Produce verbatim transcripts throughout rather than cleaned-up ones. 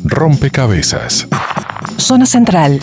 Rompecabezas. Zona Central.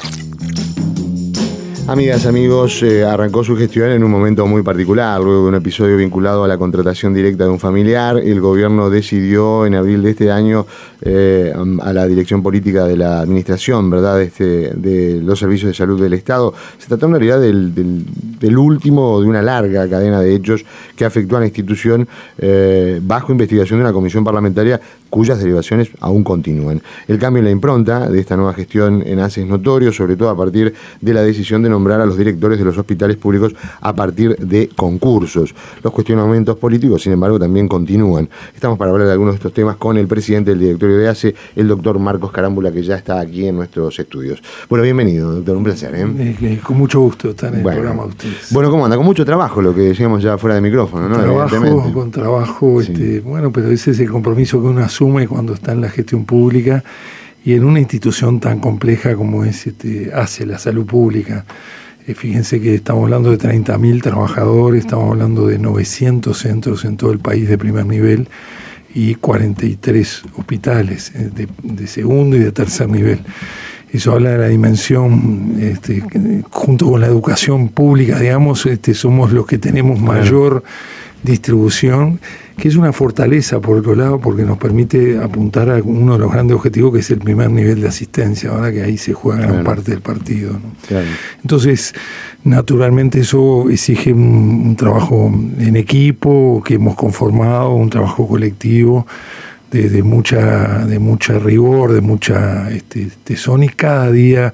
Amigas, amigos, eh, arrancó su gestión en un momento muy particular. Luego de un episodio vinculado a la contratación directa de un familiar, el gobierno decidió en abril de este año eh, a la dirección política de la administración, ¿verdad?, este, de los servicios de salud del Estado. Se trató en realidad del, del, del último de una larga cadena de hechos que afectó a la institución eh, bajo investigación de una comisión parlamentaria cuyas derivaciones aún continúan. El cambio en la impronta de esta nueva gestión en ACE es notorio, sobre todo a partir de la decisión de nombrar a los directores de los hospitales públicos a partir de concursos. Los cuestionamientos políticos, sin embargo, también continúan. Estamos para hablar de algunos de estos temas con el presidente del directorio de ACE, el doctor Marcos Carámbula, que ya está aquí en nuestros estudios. Bueno, bienvenido, doctor, un placer. ¿eh? Eh, con mucho gusto estar en el bueno, programa de ustedes. Bueno, ¿cómo anda? Con mucho trabajo, lo que decíamos ya fuera de micrófono, ¿no? Trabajo, con trabajo, sí. este, bueno, pero ese es el compromiso que uno asume cuando está en la gestión pública y en una institución tan compleja como es este, ACE, la salud pública. Eh, fíjense que estamos hablando de treinta mil trabajadores, estamos hablando de novecientos centros en todo el país de primer nivel y cuarenta y tres hospitales eh, de, de segundo y de tercer nivel. Eso habla de la dimensión, este, junto con la educación pública, digamos, este, somos los que tenemos mayor distribución, que es una fortaleza por otro lado, porque nos permite apuntar a uno de los grandes objetivos, que es el primer nivel de asistencia, ahora que ahí se juega gran claro. parte del partido, ¿no? Claro. Entonces, naturalmente eso exige un, un trabajo en equipo que hemos conformado, un trabajo colectivo, De, de mucha de mucha rigor, de mucha este, tesón, y cada día,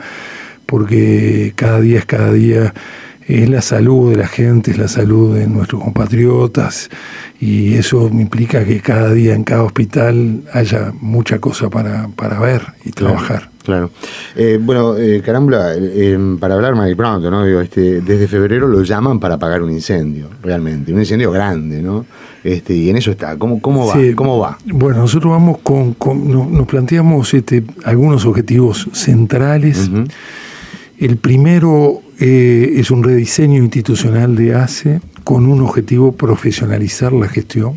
porque cada día es cada día, es la salud de la gente, es la salud de nuestros compatriotas, y eso implica que cada día en cada hospital haya mucha cosa para, para ver y trabajar. Claro. Eh, bueno, eh, Carámbula, eh, para hablar mal y pronto, ¿no? Digo, este, desde febrero lo llaman para apagar un incendio, realmente, un incendio grande, ¿no? Este, y en eso está. ¿Cómo, cómo va? Sí, ¿Cómo va? Bueno, nosotros vamos con, con nos, nos planteamos este, algunos objetivos centrales. Uh-huh. El primero eh, es un rediseño institucional de ACE con un objetivo: profesionalizar la gestión.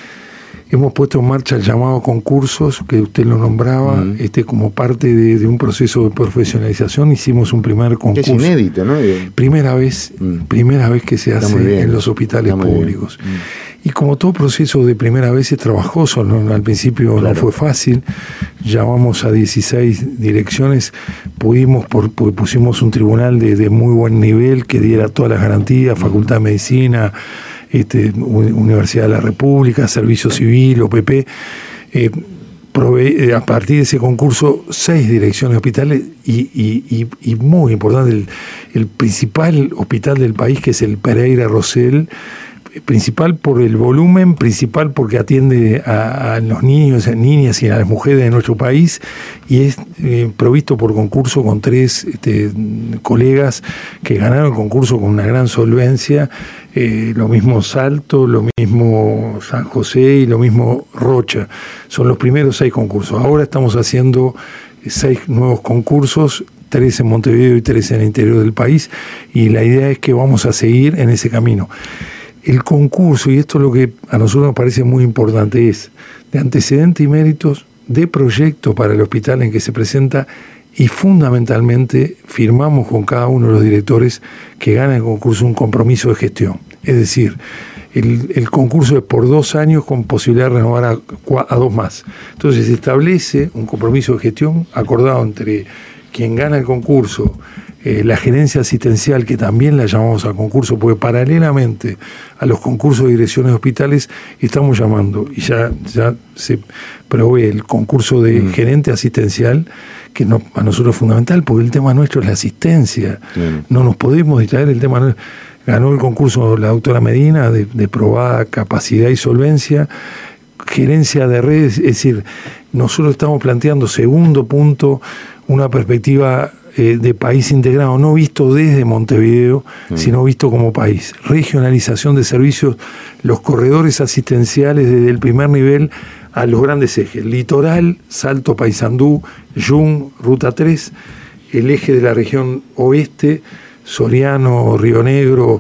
Hemos puesto en marcha el llamado concursos, que usted lo nombraba, uh-huh. este, como parte de, de un proceso de profesionalización. Hicimos un primer concurso. Que es inédito, ¿no? Primera vez, uh-huh. primera vez que se Está hace en los hospitales públicos. Uh-huh. Y como todo proceso de primera vez es trabajoso, ¿no? Al principio claro. no fue fácil. Llamamos a dieciséis direcciones, pudimos, por, por, pusimos un tribunal de, de muy buen nivel que diera todas las garantías, Facultad de Medicina, Este, Universidad de la República, Servicio Civil, O P P, eh, prove- a partir de ese concurso, seis direcciones de hospitales y, y, y, y muy importante, el, el principal hospital del país, que es el Pereira Rosell, principal por el volumen, principal porque atiende a, a los niños, a niñas y a las mujeres de nuestro país, y es eh, provisto por concurso con tres este, colegas que ganaron el concurso con una gran solvencia, eh, lo mismo Salto, lo mismo San José y lo mismo Rocha. Son los primeros seis concursos. Ahora estamos haciendo seis nuevos concursos, tres en Montevideo y tres en el interior del país, y la idea es que vamos a seguir en ese camino. El concurso, y esto es lo que a nosotros nos parece muy importante, es de antecedentes y méritos, de proyecto para el hospital en que se presenta, y fundamentalmente firmamos con cada uno de los directores que gana el concurso un compromiso de gestión. Es decir, el, el concurso es por dos años con posibilidad de renovar a, a dos más. Entonces se establece un compromiso de gestión acordado entre quien gana el concurso, Eh, la gerencia asistencial, que también la llamamos a concurso, porque paralelamente a los concursos de direcciones de hospitales estamos llamando, y ya, ya se provee el concurso de mm. gerente asistencial, que no, a nosotros es fundamental, porque el tema nuestro es la asistencia. Mm. No nos podemos distraer el tema. Ganó el concurso la doctora Medina, de, de probada capacidad y solvencia. Gerencia de redes, es decir, nosotros estamos planteando, segundo punto, una perspectiva eh, de país integrado, no visto desde Montevideo, mm. sino visto como país. Regionalización de servicios, los corredores asistenciales desde el primer nivel a los grandes ejes: Litoral, Salto, Paysandú, Yum, Ruta tres, el eje de la región oeste, Soriano, Río Negro,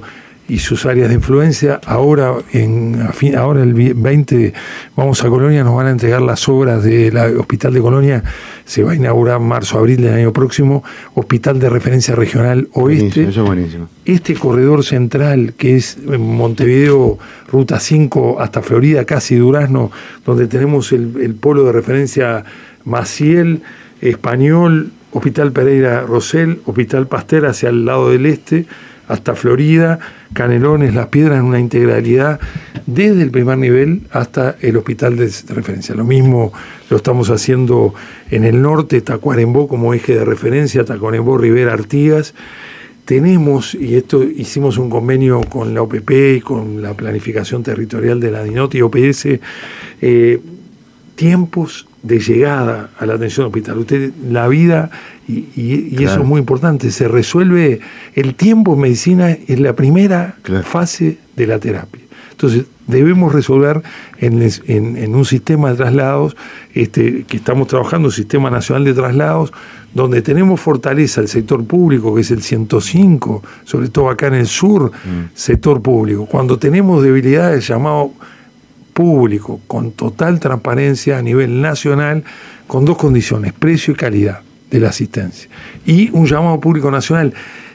y sus áreas de influencia. Ahora, en, ahora el veinte vamos a Colonia, nos van a entregar las obras del Hospital de Colonia, se va a inaugurar marzo, abril del año próximo, Hospital de Referencia Regional Oeste. Buenísimo, eso es buenísimo. Este corredor central, que es Montevideo, Ruta cinco hasta Florida, casi Durazno, donde tenemos el, el polo de referencia Maciel, Español, Hospital Pereira Rosell, Hospital Pasteur hacia el lado del este, hasta Florida, Canelones, Las Piedras, en una integralidad desde el primer nivel hasta el hospital de referencia. Lo mismo lo estamos haciendo en el norte, Tacuarembó como eje de referencia, Tacuarembó, Rivera, Artigas. Tenemos, y esto hicimos un convenio con la O P P y con la planificación territorial de la DINOT y O P S, eh, tiempos de llegada a la atención hospital. Usted, la vida, y, y, y claro. Eso es muy importante, se resuelve, el tiempo en medicina es la primera claro. fase de la terapia. Entonces, debemos resolver en, en, en un sistema de traslados, este, que estamos trabajando, un sistema nacional de traslados, donde tenemos fortaleza el sector público, que es el ciento cinco, sobre todo acá en el sur, mm. sector público. Cuando tenemos debilidades, llamado público, con total transparencia a nivel nacional, con dos condiciones, precio y calidad de la asistencia. Y un llamado público nacional,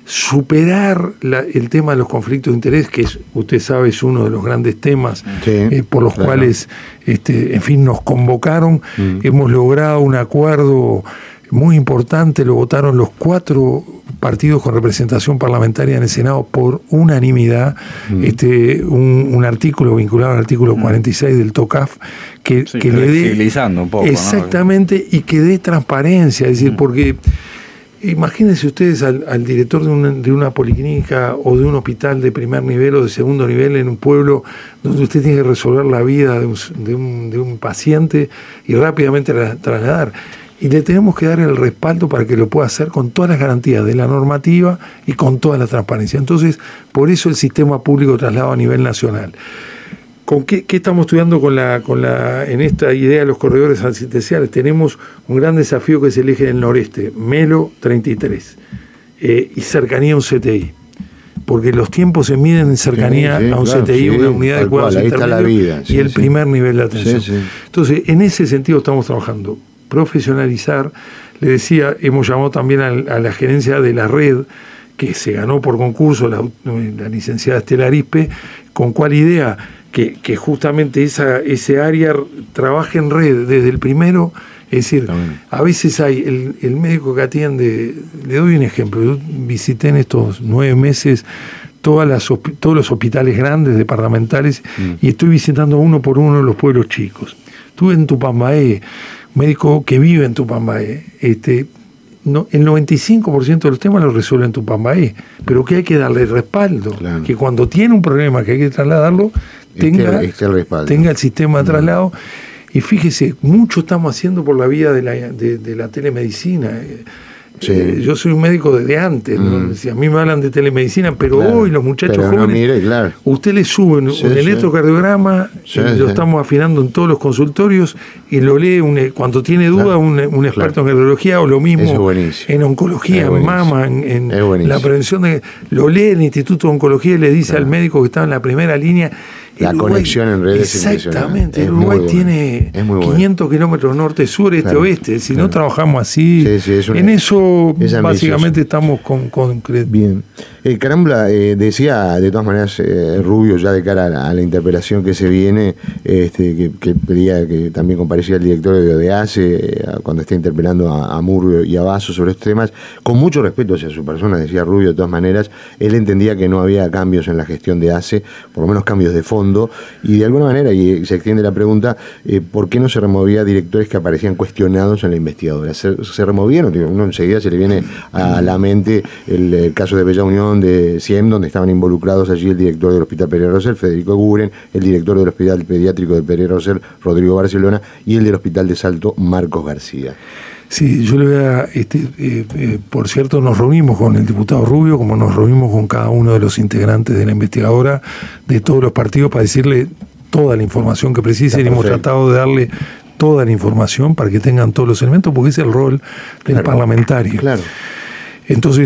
superar la, el tema de los conflictos de interés, que es, usted sabe, es uno de los grandes temas sí, eh, por los claro. cuales, este, en fin, nos convocaron. Mm. Hemos logrado un acuerdo muy importante, lo votaron los cuatro partidos con representación parlamentaria en el Senado por unanimidad, mm. este, un, un artículo vinculado al artículo mm. cuarenta y seis del TOCAF que, sí, que le dé un poco, exactamente, ¿no? Y que dé transparencia, es decir, mm. porque imagínense ustedes al, al director de una, de una policlínica o de un hospital de primer nivel o de segundo nivel en un pueblo donde usted tiene que resolver la vida de un, de un, de un paciente y rápidamente la, trasladar. Y le tenemos que dar el respaldo para que lo pueda hacer con todas las garantías de la normativa y con toda la transparencia. Entonces, por eso el sistema público de traslado a nivel nacional. ¿Con qué, qué estamos estudiando con la, con la, en esta idea de los corredores asistenciales? Tenemos un gran desafío que es el eje del noreste, Melo treinta y tres, eh, y cercanía a un C T I. Porque los tiempos se miden en cercanía sí, sí, a un claro, C T I, sí, una unidad de cuidados intermedios y sí, el sí. primer nivel de atención. Sí, sí. Entonces, en ese sentido estamos trabajando. Profesionalizar, le decía, hemos llamado también a, a la gerencia de la red, que se ganó por concurso la, la licenciada Estela Arispe, ¿con cuál idea? Que, que justamente esa, ese área trabaje en red desde el primero, es decir, también. A veces hay el, el médico que atiende, le doy un ejemplo, yo visité en estos nueve meses todas las, todos los hospitales grandes, departamentales, mm. y estoy visitando uno por uno los pueblos chicos. Estuve en Tupambaé, médico que vive en Tupambaé, este, no, el noventa y cinco por ciento de los temas los resuelve en Tupambaé, pero que hay que darle respaldo, claro. que cuando tiene un problema que hay que trasladarlo, tenga, este, este el, tenga el sistema de traslado. Mm. Y fíjese, mucho estamos haciendo por la vía de la, de, de la telemedicina. Sí. Eh, yo soy un médico desde antes, mm. ¿no? Si a mí me hablan de telemedicina, pero claro. hoy los muchachos pero jóvenes, no mire, claro. usted le sube un, sí, un electrocardiograma, sí, lo sí. estamos afinando en todos los consultorios y lo lee un, cuando tiene duda claro. un, un experto claro. en cardiología o lo mismo en oncología, en mama, en, en la prevención de... Lo lee el Instituto de Oncología y le dice claro. al médico que está en la primera línea. La Uruguay, conexión en redes exactamente, el Uruguay bueno. tiene quinientos kilómetros norte, sur, este, claro, oeste. Si claro. no trabajamos así, sí, sí, es una, en eso básicamente estamos con, con... Bien. Eh, Carambla, eh, decía de todas maneras eh, Rubio, ya de cara a la, a la interpelación que se viene, este, que, que pedía que también comparecía el director de ODEACE eh, cuando está interpelando a, a Murrio y a Basso sobre estos temas, con mucho respeto hacia su persona, decía Rubio, de todas maneras, él entendía que no había cambios en la gestión de ACE, por lo menos cambios de fondo, y de alguna manera, y se extiende la pregunta, eh, ¿por qué no se removía directores que aparecían cuestionados en la investigadora? ¿Se, se removieron? Uno enseguida se le viene a la mente el, el caso de Bella Unión, de C I E M, donde estaban involucrados allí el director del Hospital Pereira Rosell, Federico Guren, el director del Hospital Pediátrico de Pereira Rosell, Rodrigo Barcelona, y el del Hospital de Salto, Marcos García. Sí, yo le voy a, este, eh, eh, por cierto, nos reunimos con el diputado Rubio, como nos reunimos con cada uno de los integrantes de la investigadora de todos los partidos para decirle toda la información que precisen y hemos tratado de darle toda la información para que tengan todos los elementos, porque es el rol del claro, parlamentario. Claro. Entonces,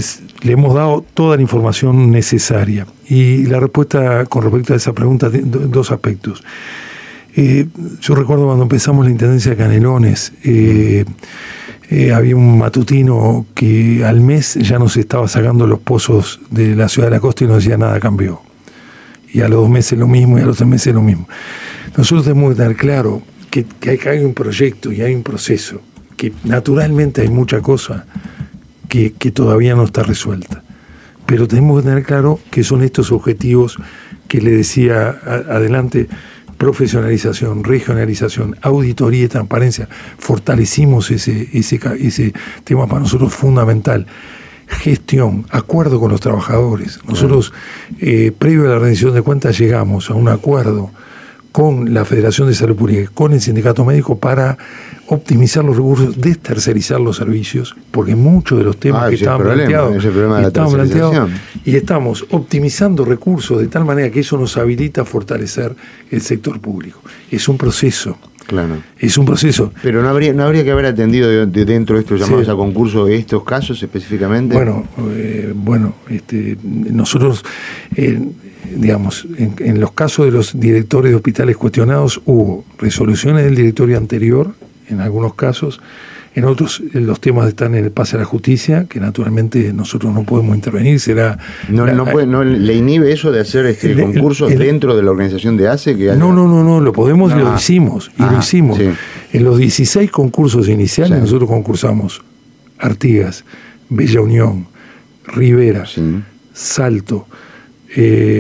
le hemos dado toda la información necesaria. Y la respuesta con respecto a esa pregunta, dos aspectos. Eh, yo recuerdo cuando empezamos la Intendencia de Canelones, eh, eh, había un matutino que al mes ya nos estaba sacando los pozos de la ciudad de la costa y nos decía nada cambió. Y a los dos meses lo mismo y a los tres meses lo mismo. Nosotros tenemos que tener claro que, que, hay, que hay un proyecto y hay un proceso, que naturalmente hay mucha cosa que, que todavía no está resuelta. Pero tenemos que tener claro que son estos objetivos que le decía a, adelante: profesionalización, regionalización, auditoría y transparencia. Fortalecimos ese, ese, ese tema para nosotros fundamental. Gestión, acuerdo con los trabajadores. Nosotros, eh, previo a la rendición de cuentas, llegamos a un acuerdo con la Federación de Salud Pública, con el Sindicato Médico, para optimizar los recursos, destercerizar los servicios, porque muchos de los temas ah, que estaban problema, planteados, estaban planteados y estamos optimizando recursos de tal manera que eso nos habilita a fortalecer el sector público. Es un proceso. Claro. Es un proceso. Pero no habría no habría que haber atendido de, de dentro de estos llamados sí. a concurso estos casos específicamente. Bueno, eh, bueno, este, nosotros, eh, digamos, en, en los casos de los directores de hospitales cuestionados hubo resoluciones del directorio anterior, en algunos casos. En otros, los temas están en el pase a la justicia, que naturalmente nosotros no podemos intervenir. Será no, la, no, puede, no le inhibe eso de hacer este el, concursos el, el, dentro de la organización de A C E? Que haya... No, no, no, no, lo podemos y ah, lo hicimos. Y ah, lo hicimos. Sí. En los dieciséis concursos iniciales, sí. nosotros concursamos Artigas, Bella Unión, Rivera, sí. Salto, eh,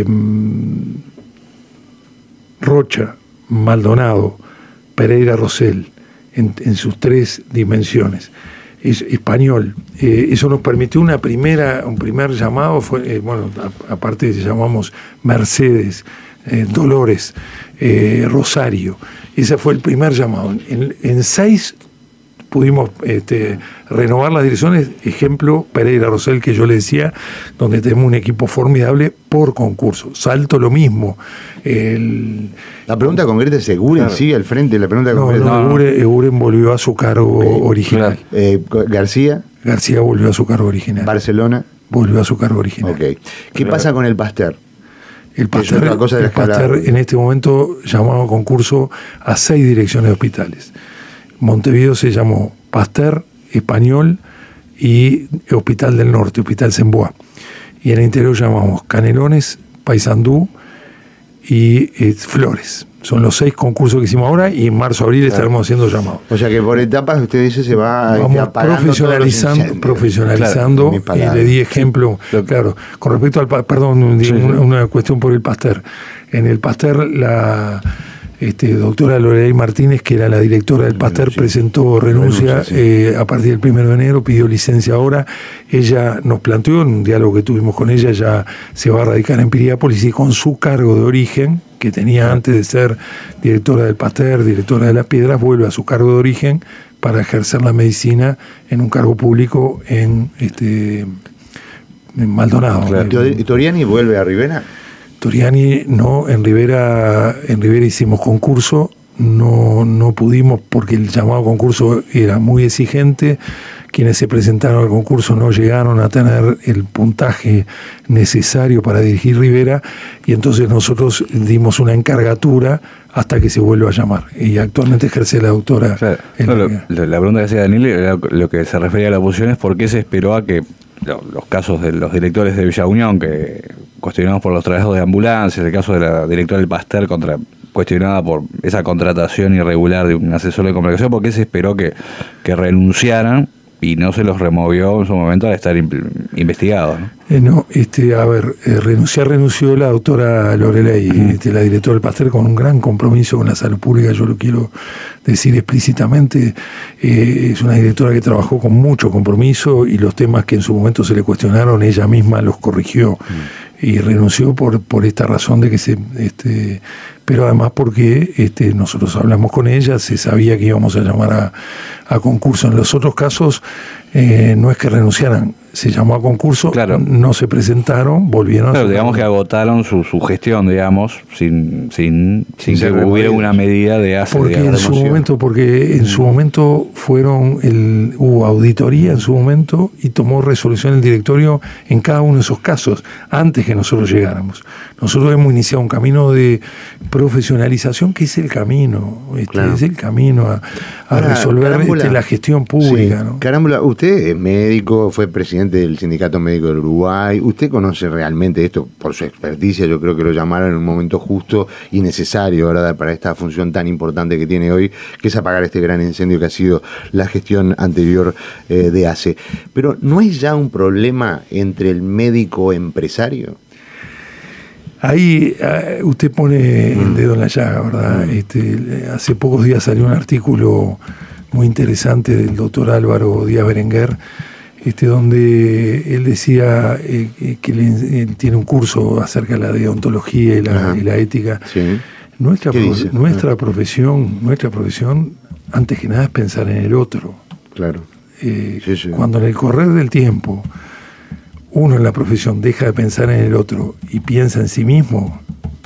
Rocha, Maldonado, Pereira Rosell. En, en sus tres dimensiones. Es español. Eh, eso nos permitió una primera, un primer llamado, fue, eh, bueno, a, aparte llamamos Mercedes, eh, Dolores, eh, Rosario. Ese fue el primer llamado. En, en seis pudimos este, renovar las direcciones, ejemplo Pereira Rosell, que yo le decía, donde tenemos un equipo formidable por concurso. Salto lo mismo. El, la pregunta concreta es: ¿Eguren claro. sigue al frente? La pregunta no, concreta no, no. Eguren, Eguren volvió a su cargo eh, original. Eh, García. García volvió a su cargo original. Barcelona. Volvió a su cargo original. Okay. ¿Qué claro. pasa con el Pasteur? El Pasteur, es cosa de el Pasteur en este momento llamaba a concurso a seis direcciones de hospitales. Montevideo se llamó Pasteur, Español y Hospital del Norte, Hospital Semboa. Y en el interior llamamos Canelones, Paysandú y eh, Flores. Son los seis concursos que hicimos ahora y en marzo, abril claro. estaremos haciendo llamados. O sea que por etapas usted dice se va Vamos apagando profesionalizando, profesionalizando claro, y le di ejemplo, sí. claro, con respecto al, perdón, sí, una, una cuestión por el Pasteur. En el Pasteur la Este, doctora Lorelei Martínez, que era la directora del Pasteur, sí. presentó renuncia, renuncia sí. eh, a partir del primero de enero, pidió licencia ahora. Ella nos planteó, en un diálogo que tuvimos con ella, ya se va a radicar en Piriápolis y con su cargo de origen, que tenía antes de ser directora del Pasteur, directora de Las Piedras, vuelve a su cargo de origen para ejercer la medicina en un cargo público en, este, en Maldonado. Claro. ¿Y Toriani vuelve a Rivera? Toriani no, en Rivera, en Rivera hicimos concurso, no, no pudimos porque el llamado concurso era muy exigente, quienes se presentaron al concurso no llegaron a tener el puntaje necesario para dirigir Rivera y entonces nosotros dimos una encargatura hasta que se vuelva a llamar y actualmente ejerce la doctora. O sea, no, lo, la pregunta que hacía Daniel era lo que se refería a la oposición es por qué se esperó a que los casos de los directores de Villa Unión, que cuestionados por los trabajos de ambulancias, el caso de la directora del Pasteur contra, cuestionada por esa contratación irregular de un asesor de comunicación, ¿por qué se esperó que, que renunciaran y no se los removió en su momento al estar investigados? ¿no? Eh, no, este, a ver, eh, renunciar renunció la doctora Lorelei, uh-huh. este, la directora del Pasteur, con un gran compromiso con la salud pública, yo lo quiero decir explícitamente. Eh, es una directora que trabajó con mucho compromiso y los temas que en su momento se le cuestionaron, ella misma los corrigió. Uh-huh. Y renunció por, por esta razón de que se... Este, pero además porque este, nosotros hablamos con ella, se sabía que íbamos a llamar a, a concurso. En los otros casos eh, no es que renunciaran, se llamó a concurso, claro. no se presentaron, volvieron claro, a digamos que agotaron su, su gestión, digamos, sin, sin, sin, sin que hubiera una medida de hace porque de en su momento, porque en mm. su momento fueron el, hubo auditoría en su momento y tomó resolución el directorio en cada uno de esos casos, antes que nosotros llegáramos. Nosotros hemos iniciado un camino de profesionalización que es el camino, este, claro. es el camino a, a Ahora, resolver este, la gestión pública. Sí. ¿No? Carámbula, usted es médico, fue presidente del Sindicato Médico del Uruguay, usted conoce realmente esto por su experticia, yo creo que lo llamaron en un momento justo y necesario, ¿verdad?, para esta función tan importante que tiene hoy, que es apagar este gran incendio que ha sido la gestión anterior eh, de A C E. Pero ¿no hay ya un problema entre el médico empresario? Ahí uh, usted pone el dedo en la llaga, ¿verdad? Este, hace pocos días salió un artículo muy interesante del doctor Álvaro Díaz Berenguer, este, donde él decía eh, que le, él tiene un curso acerca de la deontología y la, y la ética. Sí. Nuestra, pro, nuestra profesión, nuestra profesión, antes que nada, es pensar en el otro. Claro. Eh, sí, sí. Cuando en el correr del tiempo uno en la profesión deja de pensar en el otro y piensa en sí mismo,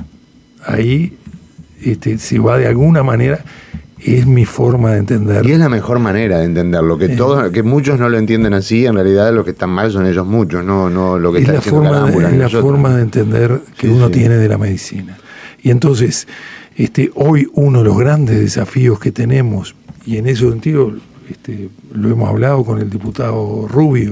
ahí este, se va de alguna manera. Es mi forma de entender. Y es la mejor manera de entenderlo, que eh, todos, que muchos no lo entienden así, en realidad los que están mal son ellos muchos, no, no lo que está diciendo Carámbula. Es la forma de entender que sí, uno sí. tiene de la medicina. Y entonces, este, hoy uno de los grandes desafíos que tenemos, y en ese sentido este, lo hemos hablado con el diputado Rubio,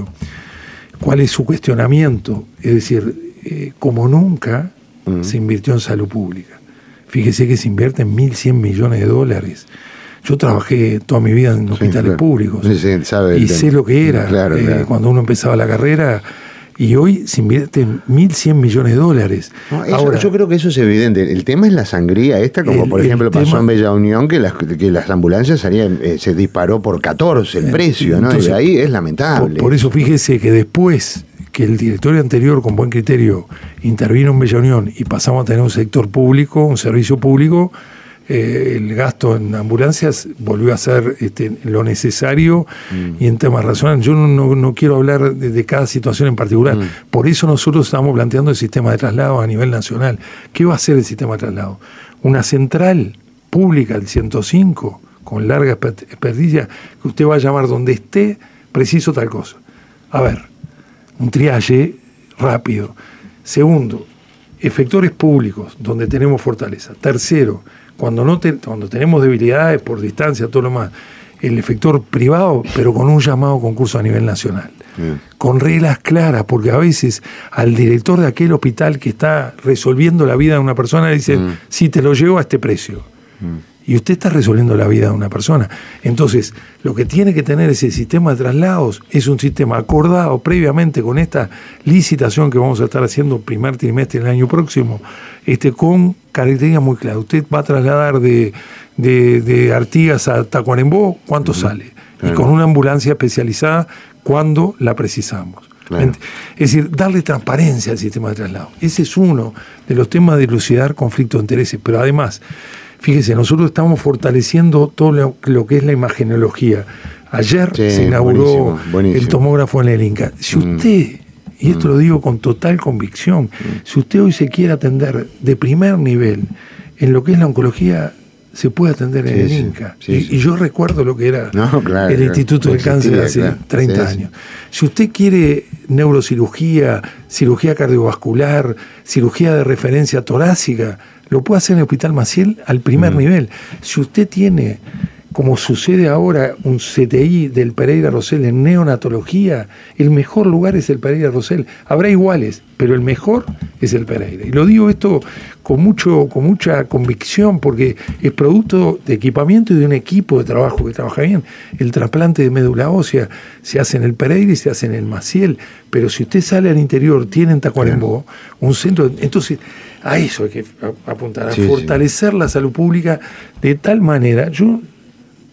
¿cuál es su cuestionamiento? Es decir, eh, como nunca mm. se invirtió en salud pública. Fíjese que se invierten mil cien millones de dólares. Yo trabajé toda mi vida en hospitales sí, claro. públicos sí, sí, sabe y sé tema. lo que era claro, eh, claro. cuando uno empezaba la carrera. Y hoy se invierten mil cien millones de dólares. No, eso, Ahora, yo creo que eso es evidente. El tema es la sangría esta, como el, por ejemplo pasó tema, en Bella Unión, que las, que las ambulancias salían, eh, se disparó por catorce el precio, ¿no? Entonces, y ahí es lamentable. Por, por eso fíjese que después que el directorio anterior, con buen criterio, intervino en Bella Unión y pasamos a tener un sector público, un servicio público, eh, el gasto en ambulancias volvió a ser este, lo necesario mm. y en temas razonables. Yo no, no, no quiero hablar de, de cada situación en particular. Mm. Por eso nosotros estamos planteando el sistema de traslado a nivel nacional. ¿Qué va a hacer el sistema de traslado? Una central pública, el ciento cinco, con larga experticia, que usted va a llamar donde esté, preciso tal cosa. A ver, un triaje rápido. Segundo, efectores públicos, donde tenemos fortaleza. Tercero, cuando, no te, cuando tenemos debilidades por distancia, todo lo más, el efector privado, pero con un llamado concurso a nivel nacional. Bien. Con reglas claras, porque a veces al director de aquel hospital que está resolviendo la vida de una persona le dicen, mm. sí, te lo llevo a este precio. Mm. Y usted está resolviendo la vida de una persona. Entonces, lo que tiene que tener ese sistema de traslados es un sistema acordado previamente con esta licitación que vamos a estar haciendo primer trimestre del año próximo, este, con características muy claras. Usted va a trasladar de, de, de Artigas a Tacuarembó, ¿cuánto uh-huh. sale? Claro. Y con una ambulancia especializada cuando la precisamos. Claro. Es decir, darle transparencia al sistema de traslado. Ese es uno de los temas de dilucidar conflictos de intereses. Pero además, fíjese, nosotros estamos fortaleciendo todo lo, lo que es la imagenología. Ayer sí, se inauguró buenísimo, buenísimo. el tomógrafo en el Inca. Si usted, mm. y esto mm. lo digo con total convicción, mm. si usted hoy se quiere atender de primer nivel en lo que es la oncología, se puede atender en sí, el Inca. Sí, y, sí. y yo recuerdo lo que era no, claro, el claro. Instituto del Cáncer hace claro. treinta sí, años. Sí. Si usted quiere neurocirugía, cirugía cardiovascular, cirugía de referencia torácica, lo puede hacer en el Hospital Maciel al primer mm. nivel. Si usted tiene, como sucede ahora, un C T I del Pereira Rosell en neonatología, el mejor lugar es el Pereira Rosell. Habrá iguales, pero el mejor es el Pereira. Y lo digo esto con, mucho, con mucha convicción, porque es producto de equipamiento y de un equipo de trabajo que trabaja bien. El trasplante de médula ósea se hace en el Pereira y se hace en el Maciel. Pero si usted sale al interior, tiene en Tacuarembó un centro... Entonces, a eso hay que apuntar, a sí, fortalecer sí. la salud pública de tal manera. Yo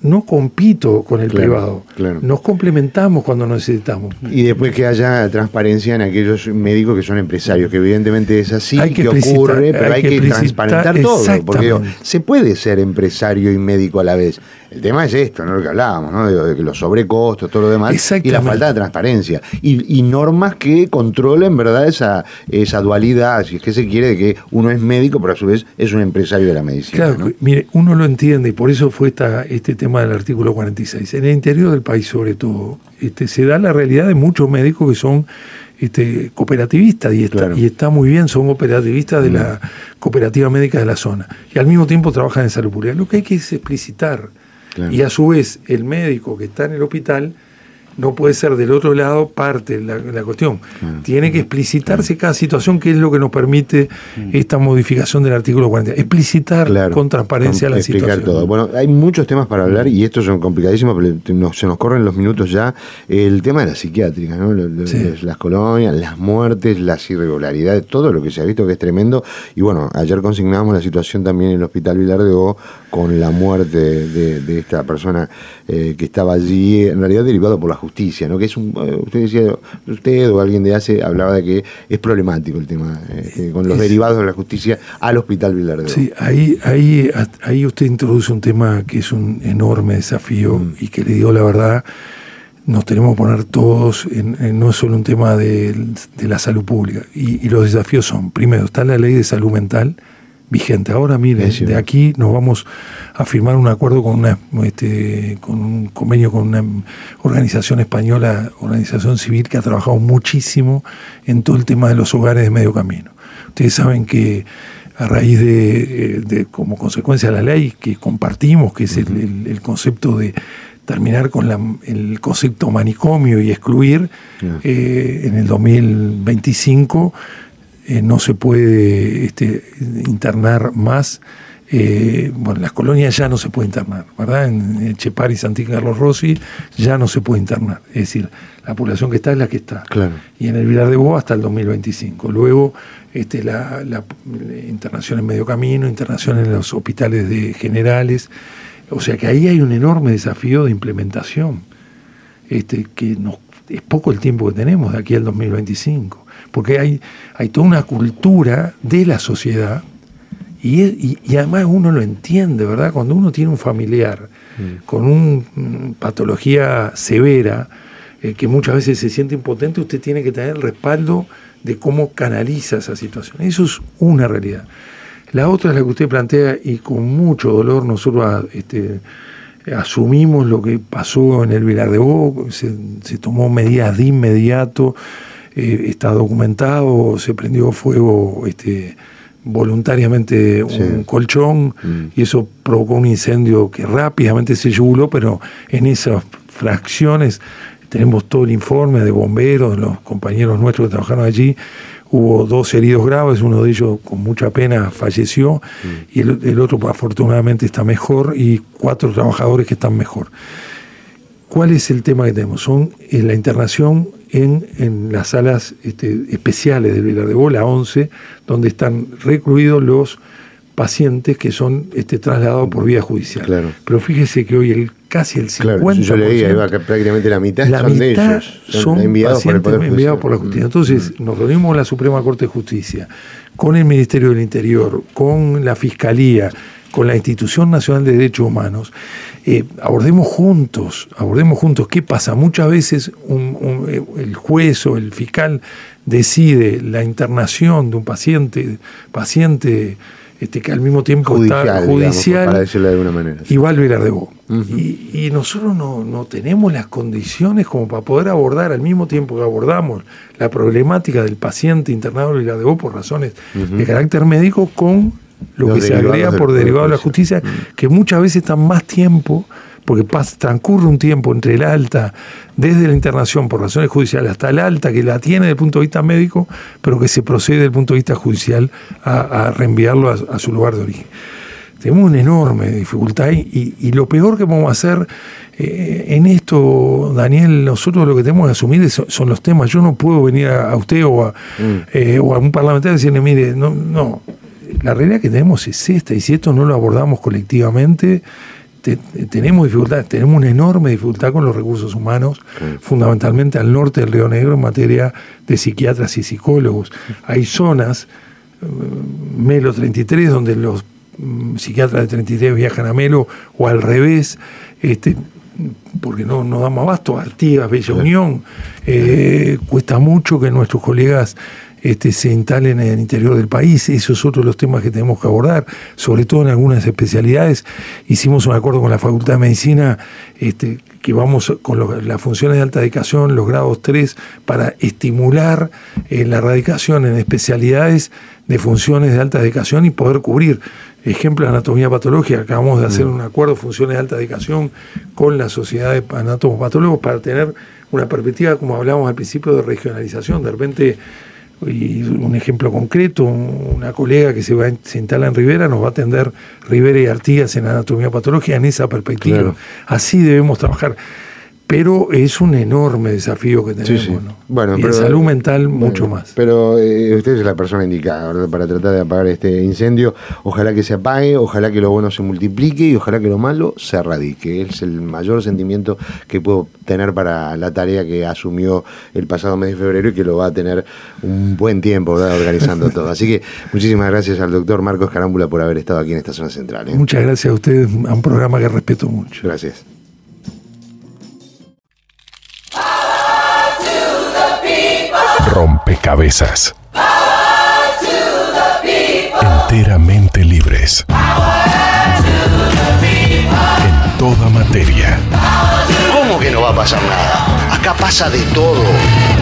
no compito con el claro, privado. Claro. Nos complementamos cuando necesitamos. Y después que haya transparencia en aquellos médicos que son empresarios, que evidentemente es así, hay que, que ocurre, pero hay, hay que, que transparentar todo. Porque digo, se puede ser empresario y médico a la vez. El tema es esto, ¿no? Lo que hablábamos, ¿no? De, de los sobrecostos, todo lo demás, y la falta de transparencia. Y, y normas que controlen, ¿verdad?, esa, esa dualidad, si es que se quiere, de que uno es médico, pero a su vez es un empresario de la medicina. Claro, ¿no? Mire, uno lo entiende, y por eso fue esta, este tema del artículo cuarenta y seis. En el interior del país, sobre todo, este, se da la realidad de muchos médicos que son este, cooperativistas, y está, claro. y está muy bien, son cooperativistas de mm. la cooperativa médica de la zona, y al mismo tiempo trabajan en salud pública. Lo que hay que es explicitar. Claro. Y a su vez, el médico que está en el hospital no puede ser del otro lado parte de la, la cuestión. Claro. Tiene que explicitarse claro. cada situación, que es lo que nos permite esta modificación del artículo cuarenta. Explicitar claro. con transparencia con, la situación. Todo. Bueno, hay muchos temas para hablar y estos son complicadísimos, pero nos, se nos corren los minutos ya. El tema de la psiquiátrica, ¿no? Los, sí. Las colonias, las muertes, las irregularidades, todo lo que se ha visto que es tremendo. Y bueno, ayer consignábamos la situación también en el Hospital Vilar de Bo con la muerte de, de, de esta persona eh, que estaba allí, en realidad derivado por la justicia, ¿no? Que es un, usted decía, usted o alguien de ACE hablaba de que es problemático el tema eh, con los es, derivados de la justicia al Hospital Vilar de Bo. Sí, ahí, ahí, ahí usted introduce un tema que es un enorme desafío mm. y que le digo la verdad, nos tenemos que poner todos, en, en, no es solo un tema de, de la salud pública, y, y los desafíos son, primero, está la ley de salud mental vigente. Ahora, mire, sí, de aquí nos vamos a firmar un acuerdo con una este, con un convenio con una organización española, organización civil, que ha trabajado muchísimo en todo el tema de los hogares de medio camino. Ustedes saben que a raíz de, de como consecuencia de la ley que compartimos, que es uh-huh. el, el, el concepto de terminar con la, el concepto manicomio y excluir, yeah. eh, en el dos mil veinticinco Eh, no se puede este, internar más. Eh, bueno, en las colonias ya no se puede internar, ¿verdad? En, en Chepar y Santín Carlos Rossi ya no se puede internar. Es decir, la población que está es la que está. Claro. Y en el Vilar de Bo hasta el dos mil veinticinco. Luego, este, la, la, la internación en medio camino, internación en los hospitales de generales. O sea que ahí hay un enorme desafío de implementación. Este, que nos, es poco el tiempo que tenemos de aquí al dos mil veinticinco. Porque hay, hay toda una cultura de la sociedad y, es, y, y además uno lo entiende, ¿verdad? Cuando uno tiene un familiar mm. con una um, patología severa, eh, que muchas veces se siente impotente, usted tiene que tener el respaldo de cómo canaliza esa situación. Eso es una realidad. La otra es la que usted plantea, y con mucho dolor nosotros este, asumimos lo que pasó en el Vilar de Bo, se, se tomó medidas de inmediato. Eh, está documentado, se prendió fuego este, voluntariamente un sí. colchón mm. y eso provocó un incendio que rápidamente se yuguló, pero en esas fracciones tenemos todo el informe de bomberos, de los compañeros nuestros que trabajaron allí. Hubo dos heridos graves, uno de ellos con mucha pena falleció mm. y el, el otro afortunadamente está mejor, y cuatro trabajadores que están mejor. ¿Cuál es el tema que tenemos? Son eh, la internación en, en las salas este, especiales del Vilar de Bo, la once, donde están recluidos los pacientes que son este, trasladados por vía judicial. Claro. Pero fíjese que hoy el casi el cincuenta por ciento... Claro, yo leía, iba que prácticamente la mitad la son mitad de ellos. Son, son enviados por el Poder Judicial. enviados por la justicia. Entonces, mm. nos reunimos con la Suprema Corte de Justicia, con el Ministerio del Interior, con la Fiscalía, con la Institución Nacional de Derechos Humanos. Eh, abordemos juntos, abordemos juntos qué pasa. Muchas veces un, un, el juez o el fiscal decide la internación de un paciente, paciente este, que al mismo tiempo judicial, está judicial, digamos, para decirlo de alguna manera. Y va al Vilar de Bo. Uh-huh. Y, y nosotros no, no tenemos las condiciones como para poder abordar al mismo tiempo que abordamos la problemática del paciente internado en el Vilar de Bo por razones uh-huh. de carácter médico, con lo Los que se agrega por derivado de la justicia, mm. que muchas veces están más tiempo, porque pasa, transcurre un tiempo entre el alta, desde la internación por razones judiciales, hasta el alta que la tiene desde el punto de vista médico, pero que se procede desde el punto de vista judicial a, a reenviarlo a, a su lugar de origen. Tenemos una enorme dificultad y, y lo peor que podemos hacer eh, en esto, Daniel, nosotros lo que tenemos que asumir es, son los temas. Yo no puedo venir a, a usted o a, mm. eh, o a un parlamentario y decirle, mire, no, no. La realidad que tenemos es esta, y si esto no lo abordamos colectivamente, te, tenemos dificultades, tenemos una enorme dificultad con los recursos humanos, sí. fundamentalmente al norte del Río Negro en materia de psiquiatras y psicólogos. Hay zonas, Melo treinta y tres, donde los psiquiatras de treinta y tres viajan a Melo, o al revés, este, porque no, no damos abasto. Artigas, Bella Unión, eh, cuesta mucho que nuestros colegas este, se instalen en el interior del país. Eso es otro de los temas que tenemos que abordar, sobre todo en algunas especialidades. Hicimos un acuerdo con la Facultad de Medicina, este, que vamos con los, las funciones de alta dedicación, los grados tres, para estimular eh, la radicación en especialidades de funciones de alta dedicación y poder cubrir. Ejemplo, anatomía patológica, acabamos de hacer un acuerdo, funciones de alta dedicación, con la Sociedad de Anatomopatólogos para tener una perspectiva, como hablábamos al principio, de regionalización. De repente, y un ejemplo concreto, una colega que se va se instala en Rivera nos va a atender Rivera y Artigas en anatomía patológica en esa perspectiva. Claro. Así debemos trabajar. Pero es un enorme desafío que tenemos, sí, sí. ¿no? Bueno, y pero, de salud mental bueno, mucho más. Pero eh, usted es la persona indicada, ¿verdad?, para tratar de apagar este incendio. Ojalá que se apague, ojalá que lo bueno se multiplique y ojalá que lo malo se erradique. Es el mayor sentimiento que puedo tener para la tarea que asumió el pasado mes de febrero y que lo va a tener un buen tiempo, ¿verdad?, organizando todo. Así que muchísimas gracias al doctor Marcos Carámbula por haber estado aquí en esta zona central, ¿eh? Muchas gracias a ustedes, a un programa que respeto mucho. Gracias. Rompecabezas. Enteramente libres. En toda materia. ¿Cómo que no va a pasar nada? Acá pasa de todo.